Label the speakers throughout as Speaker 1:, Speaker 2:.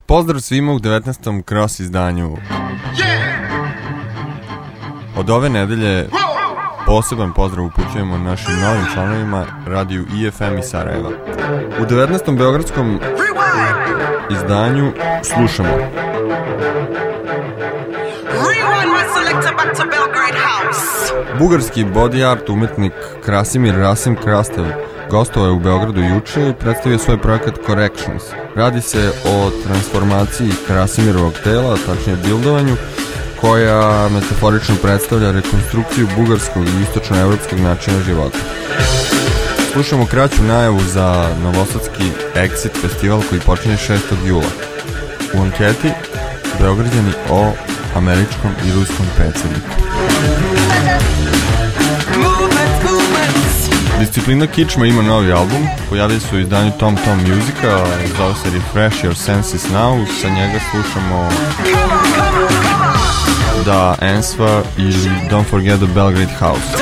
Speaker 1: Pozdrav svima u 19. Cross izdanju. Od ove nedelje poseban pozdrav upućujemo našim novim članovima radiju IFM iz Sarajeva. U 19. beogradskom izdanju slušamo bugarski body art umetnik Krasimir Rasim Krastev gostovao je u Beogradu juče i predstavio svoj projekat Corrections. Radi se o transformaciji Krasimirovog tela, tačnije bildovanju, koja metaforično predstavlja rekonstrukciju bugarskog i istočnoevropskog načina života. Slušamo kraću najavu za novosadski Exit festival koji počinje 6. jula. U anketi Beograđani o američkom i ruskom predsjedniku. Disciplina Kičma ima novi album, pojavili su u izdanju Tom Tom Musica, zove se Refresh Your Senses Now, sa njega slušamo Da Answer ili Don't Forget the Belgrade House.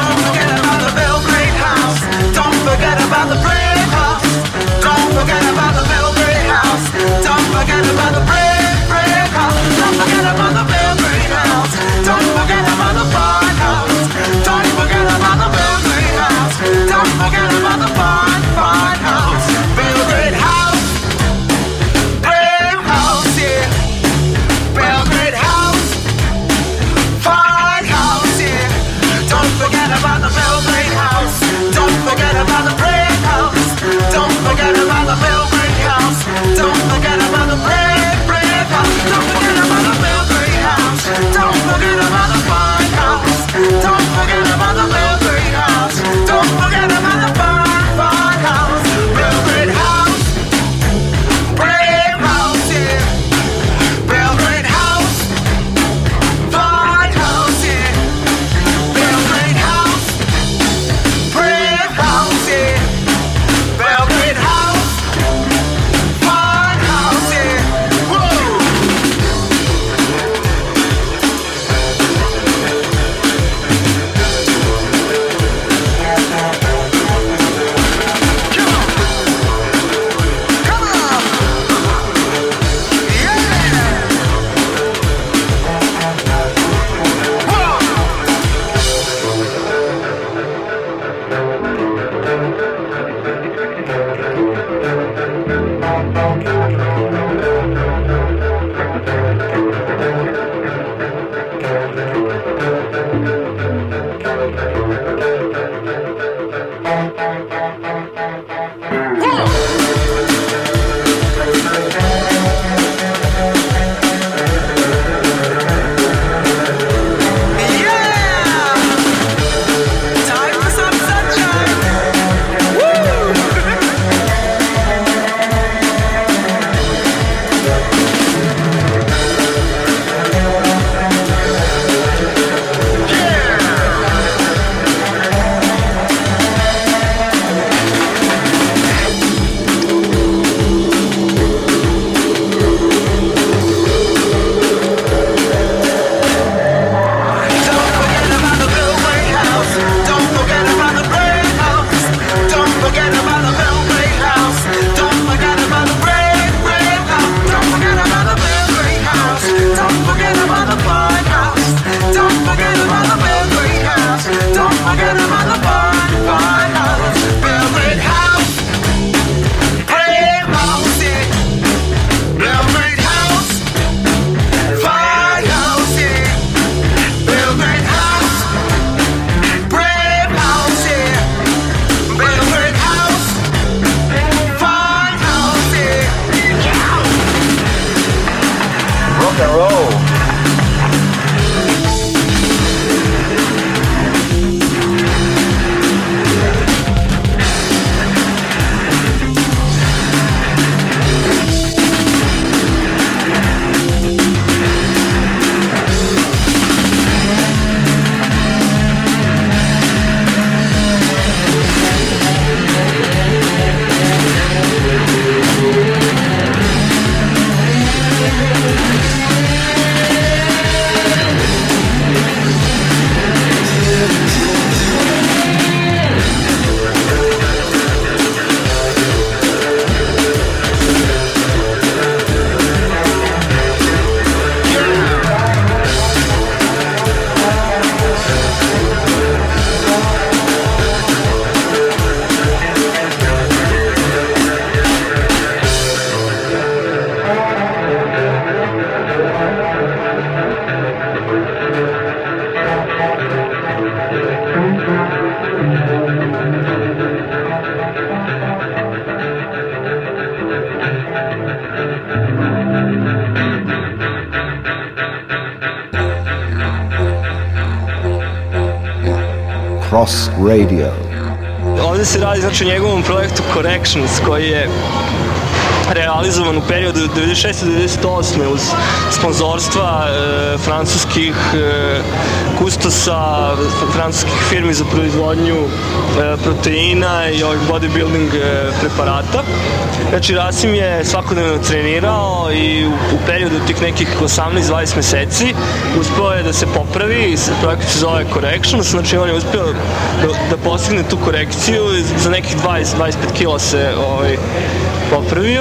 Speaker 2: Cross Radio.
Speaker 3: Ovdje se radi znači o njegovom projektu Corrections koji je realizovan u periodu 96-98 uz sponzorstva francuskih kustosa, francuskih firmi za proizvodnju proteina i ovih bodybuilding preparata. Znači Rasim je svakodnevno trenirao i u periodu tih nekih 18-20 meseci uspeo je da se popravi, projekat se zove Corrections, znači on je uspeo da postigne tu korekciju, za nekih 20-25 kila se popravio.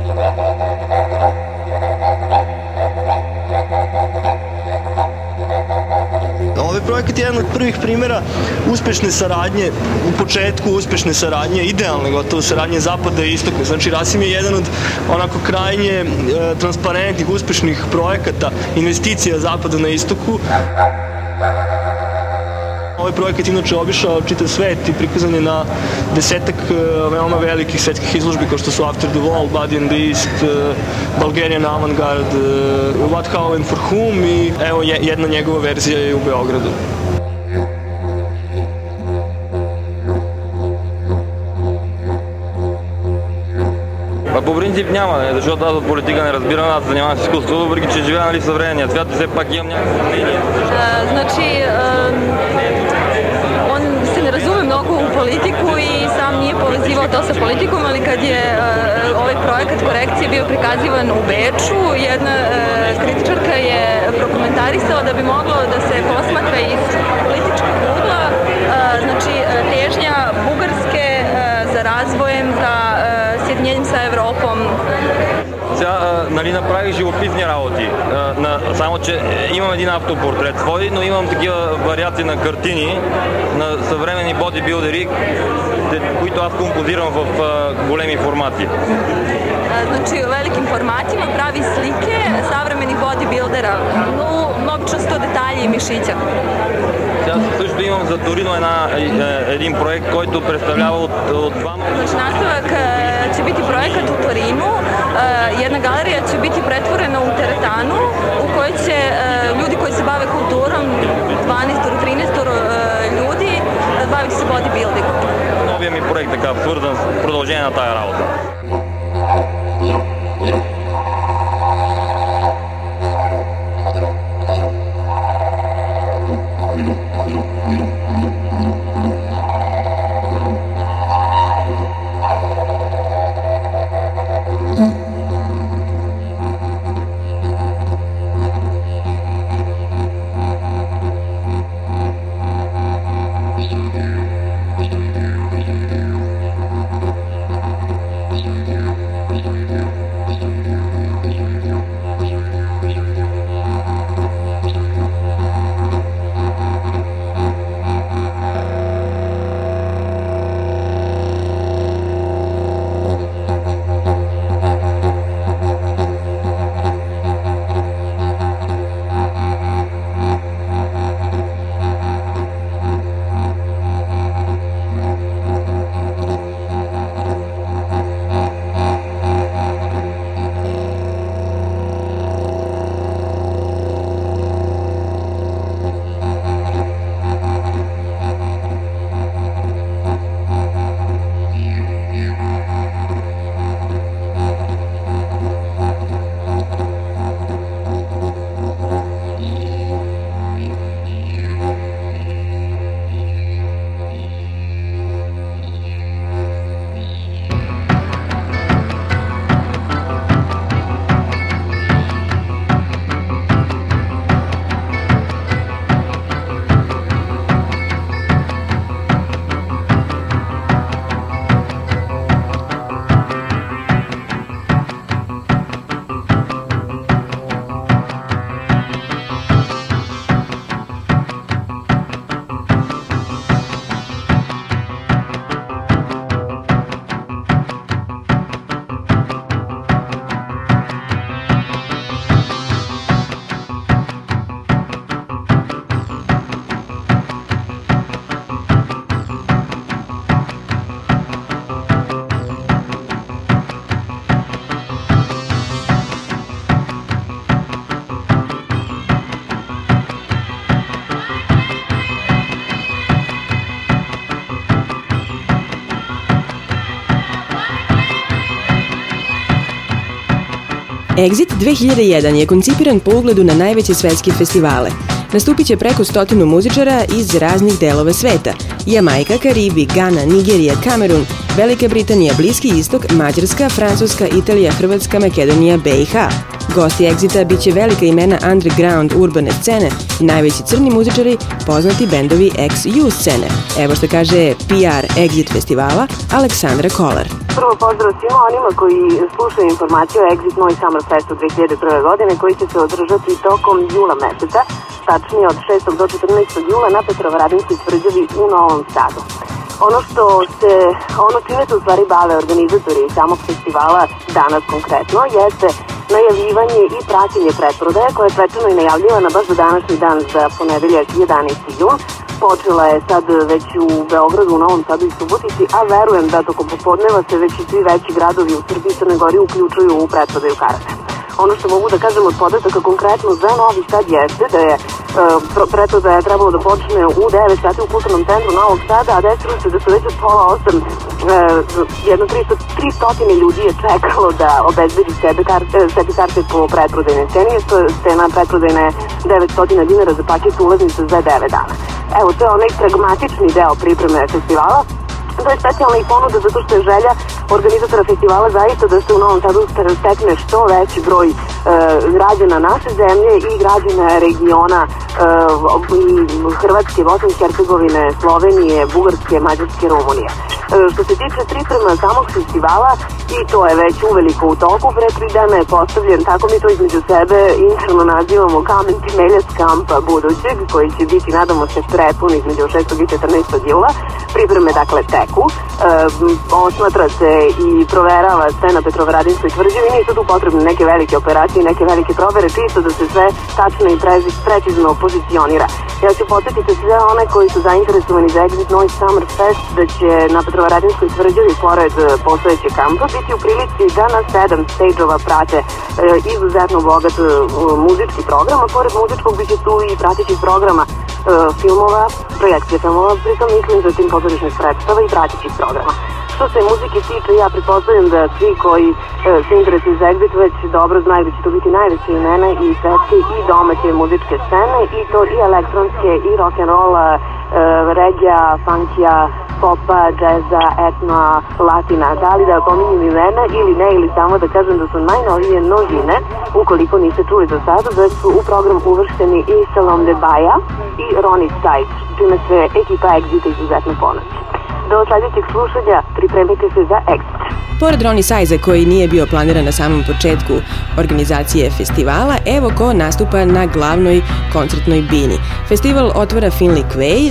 Speaker 3: Ovaj projekat je jedan od prvih primjera uspešne saradnje, u početku uspešne saradnje, idealne gotovo saradnje zapada i istoka. Znači Rasim je jedan od onako krajnje transparentnih, uspešnih projekata, investicija zapada na istoku. Ovaj projekat inače obišao čitav svet i prikazan je na 10-ak veoma velikih svetskih izložbi kao što su After the Wall, Body and Beast, Bulgarian Avantgarde, What, How and For Whom i evo jedna njegova verzija je u Beogradu.
Speaker 4: По принцип няма, защото аз от политика не разбирам, аз занимавам с изкуство, въпреки че живея в съвременния свят и все пак имам някакво мнение.
Speaker 5: Znači, on se ne razume mnogo u politiku i sam nije povezivao to sa politikom, ali kad je ovaj projekat korekcije bio prikazivan u Beču, jedna kritičarka je prokomentarisala da bi moglo da se posmatra iz političkog ugla, znači težnja Bugarske za razvojem, za съединением с Европом.
Speaker 4: Сега, направих живописни работи, само че имам един автопортрет свой, но имам такива вариации на картини на съвременни бодибилдери, които аз композирам в големи формати.
Speaker 5: Znači, u velikim formatima pravi slike savremenih bodybuildera, но obično su to detalji i mišića.
Speaker 4: Сега също имам за Торино един проект, който представлява от двама.
Speaker 5: Znači, nastavak će biti projekat u Torinu. Jedna galerija će biti pretvorena u teretanu u kojoj će ljudi koji se bave kulturom, 12-13 ljudi, baviti se bodybuildingom.
Speaker 4: Новия ми проект така свързан с продължение на тая работа.
Speaker 2: Exit 2001 je koncipiran po ugledu na najveće svetske festivale. Nastupit će preko 100 muzičara iz raznih delova sveta: Jamajka, Karibi, Gana, Nigerija, Kamerun, Velika Britanija, Bliski istok, Mađarska, Francuska, Italija, Hrvatska, Makedonija, BiH. Gosti Exita biće velika imena underground urbane scene, najveći crni muzičari, poznati bendovi ex-U scene. Evo što kaže PR Exit festivala Aleksandra Kolar.
Speaker 6: Prvo pozdrav svima onima koji slušaju informaciju o Exit Novi Summer Festu 2001. godine, koji će se održati tokom jula meseca, tačnije od 6. do 14. jula na Petrovaradinskoj tvrđavi u Novom Sadu. Ono čime se u stvari bave organizatori samog festivala danas konkretno jeste najavljivanje i praćenje pretprodaje koja je svečano i najavljivana baš za današnji dan, za ponedeljak 11. jun. Počela je sad već u Beogradu, u Novom Sadu i Subotici, a verujem da tokom popodneva se već i svi veći gradovi u Srbiji i Crnoj Gori uključuju u pretprodaju karata. Ono što mogu da kažem od podataka konkretno za Novi Sad jeste da je pretprodaja trebalo da počne u 9 sati u Kulturnom centru Novog Sada, a desilo se da su već od pola 8 jedno 300 ljudi je čekalo da obezbedi sebi karte po pretprodajnoj ceni. Cena pretprodajna je 900 dinara za paket ulaznica za 9 dana. Evo, to je onaj pragmatični deo pripreme festivala. To je specijalna i ponuda zato što je želja organizatora festivala zaista da se u Novom Sadu stekne što veći broj građana naše zemlje i građana regiona Hrvatske, Bosne i Hercegovine, Slovenije, Bugarske, Mađarske, Rumunije. Što se tiče priprema samog festivala, i to je već uveliko u toku, pre 3 dana je postavljen, tako mi to između sebe interno nazivamo kamen temeljac kampa budućeg, koji će biti, nadamo se, prepun između 6. i 14. jula. Pripreme, dakle, teku. Osmatra se i proverava sve na Petrovaradinskoj tvrđavi. Nisu tu potrebne neke velike operacije, neke velike provere, čisto da se sve tačno i precizno pozicionira. Ja ću podsjetiti sve one koji su zainteresovani za Exit Novi Summer Fest da će na Petrovaradinskoj tvrđavi, pored postojećeg kampa, biti u prilici da na 7 stage-ova prate izuzetno bogat muzički program, a pored muzičkog biće tu i pratećih programa filmova, projekcije filmova, pritom mislim za tim pozorišnih predstava i pratećih programa. Što se muzike tiče, ja pretpostavljam da svi koji se interesuju za Exit već dobro znaju da će to biti najveće imena i svetske i domaće muzičke scene, i to i elektronske, i rock'n'rolla, regija, funkija, popa, džeza, etno, latina. Da li da pominjem imena ili ne, ili samo da kažem da su najnovije novine, ukoliko niste čuli do sada, da su u program uvršteni i Salom de Baja i Ronnie Stites, čime se ekipa Exita izuzetno ponosi. Do sledećeg slušanja pripremite se za Exit.
Speaker 2: Pored Ronnie Size, koji nije bio planiran na samom početku organizacije festivala, evo ko nastupa na glavnoj koncertnoj bini. Festival otvara Finley Quay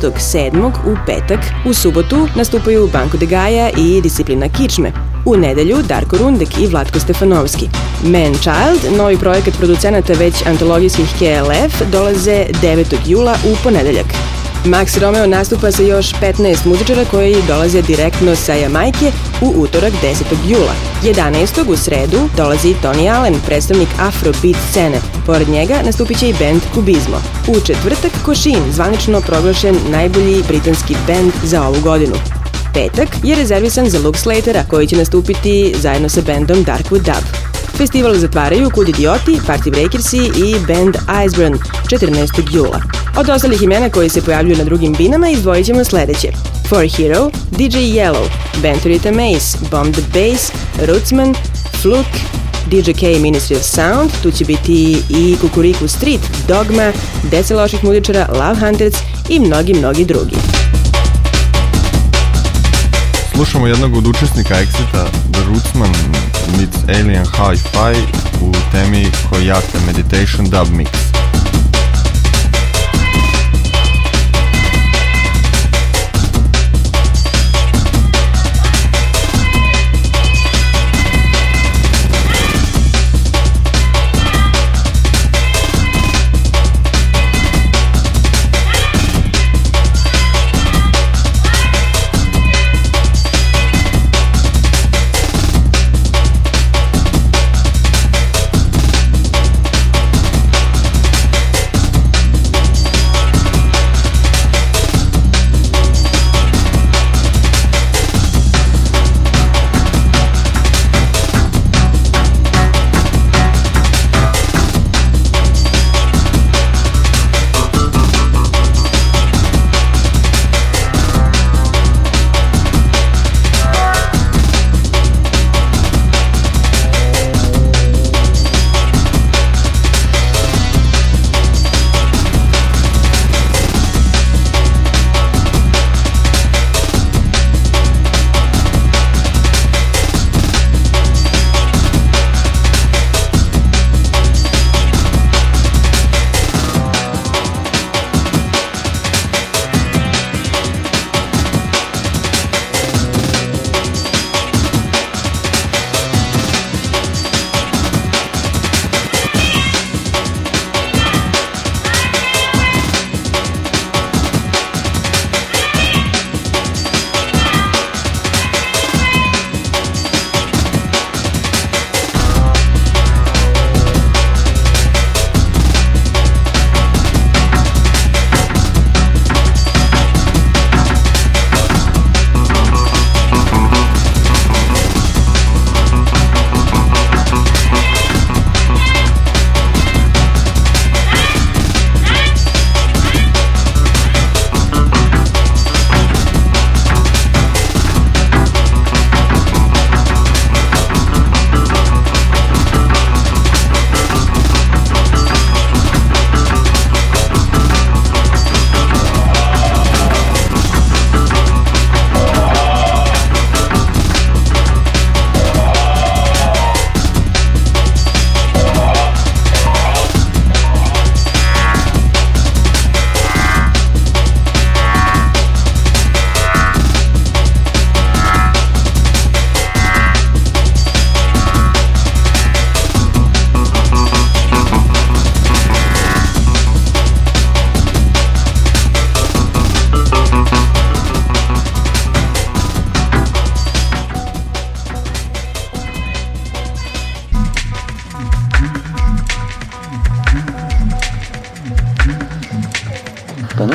Speaker 2: 6.7. u petak. U subotu nastupaju Banko de Gaja i Disciplina Kičme. U nedelju Darko Rundek i Vlatko Stefanovski. Man Child, novi projekat producenata već antologijskih KLF, dolaze 9. jula u ponedeljak. Max Romeo nastupa sa još 15 muzičara koji dolaze direktno sa Jamajke u utorak 10. jula. 11. u sredu dolazi Tony Allen, predstavnik Afrobeat scene. Pored njega nastupit će i band Kubizmo. U četvrtak Košin, zvanično proglašen najbolji britanski band za ovu godinu. Petak je rezervisan za Luke Slatera, koji će nastupiti zajedno sa bandom Darkwood Dub. Festival zatvaraju Kud Idioti, Party Breakersi i band Iceburn 14. jula. Od ostalih imena koji se pojavljuju na drugim binama izdvojit ćemo sledeće: For Hero, DJ Yellow, Band Rita Mace, Bomb the Bass, Rootsman, Fluke, DJ K Ministry of Sound, tu će biti i Kukuriku Street, Dogma, Deca loših muzičara, Love Hunters i mnogi drugi.
Speaker 1: Slušamo jednog od učesnika Exita, The Rootsman meets Alien Hi-Fi u temi Koyate Meditation Dub Mix.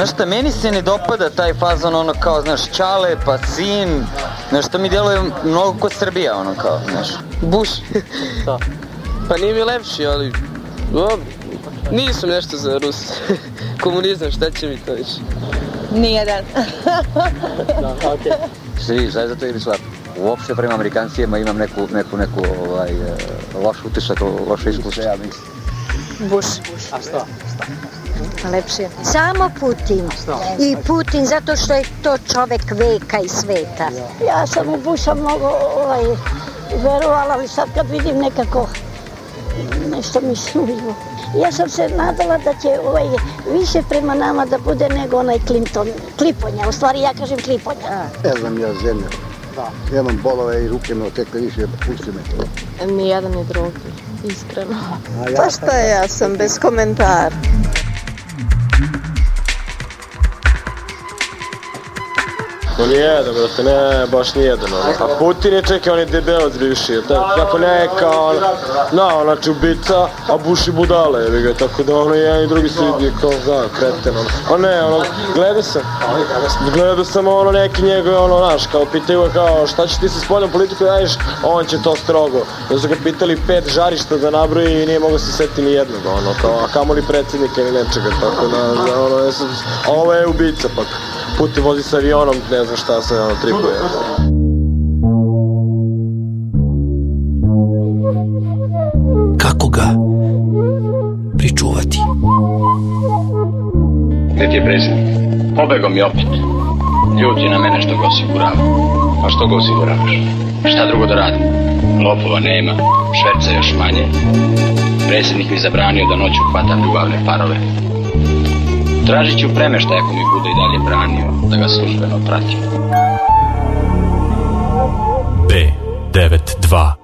Speaker 7: Znaš šta, meni se ne dopada taj fazon, ono kao, znaš, Čale, pa sin, znaš, to mi djeluje mnogo kod Srbija, ono kao, znaš.
Speaker 8: Buš. Da. Pa nije mi lepši, ali nisam nešto za Rus. Komunizam, šta će mi to više?
Speaker 9: Nijedan.
Speaker 7: Da, okej. Šta je za to ili slab? Uopšte prema Amerikancima imam neku loš utisak, loše iskustvo.
Speaker 9: Buš.
Speaker 8: A šta?
Speaker 9: Lepši je. Samo Putin. I Putin zato što je to čovek veka i sveta. Ja sam u Buša mnogo verovala, ali sad kad vidim nekako nešto mi suvivo. Ja sam se nadala da će više prema nama da bude nego onaj Kliponja. U stvari ja kažem Kliponja.
Speaker 10: Ne znam ja zemlju. Ja imam bolove i ruke me otekle više, pusti me.
Speaker 5: Ni jedan ni drugi, iskreno.
Speaker 9: Pa šta ja sam bez komentara.
Speaker 11: No nijedan, brate, ne, baš nijedan, a Putin je čekaj, on je debeloc bivši, tako neka, znači ubica, a Bush i budale, jebi ga, tako da ono jedan i drugi se vidi kao, kreten, a ne, gledao sam ono neki njegove, znaš, kao pitaju ga kao, šta će ti sa spoljnom politikom da radiš, on će to strogo, da su ga pitali 5 žarišta da nabroji i nije mogo se setiti ni jednog, a kamoli predsjednika ili nečega, tako da, a ovo je ubica pak. Putin vozi sa avionom, ne znam šta se tripuje.
Speaker 12: Kako ga pričuvati?
Speaker 13: Gde ti je predsjednik? Pobegao mi opet. Ljuti na mene što ga osigurava. A što ga osiguravaš? Šta drugo da radim? Lopova nema, šverca još manje. Predsjednik mi zabranio da noću hvatam ljubavne parove. Tražit ću premeštaj ako mi bude i dalje branio, da ga službeno pratim.
Speaker 12: B92